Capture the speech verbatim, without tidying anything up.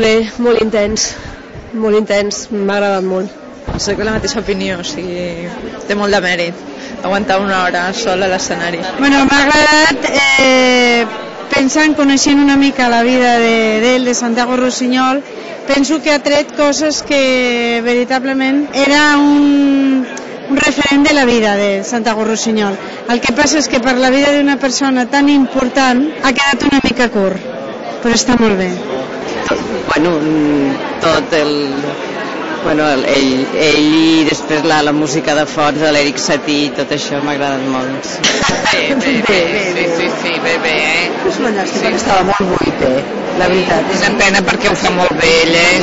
bé, molt intens, molt intens, m'ha agradat molt. Soc de la mateixa opinió, o sigui, té molt de mèrit aguantar una hora sol a l'escenari. Bueno, m'ha agradat eh, pensant, coneixent una mica la vida d'ell, de, de Santiago Rusiñol, penso que ha tret coses que veritablement era un, un referent de la vida de Santiago Rusiñol. El que passa és que per la vida d'una persona tan important ha quedat una mica curt, però està molt bé. Bueno, tot el... Bueno, ell, ell i després la, la música de fons de l'Eric Satie, tot això m'ha agradat molt. Bé, bé, bé, sí, sí, sí, bé, bé, eh? És una llàstima que estava molt buit, eh? La veritat. És una pena perquè ho fa molt bé ell, eh?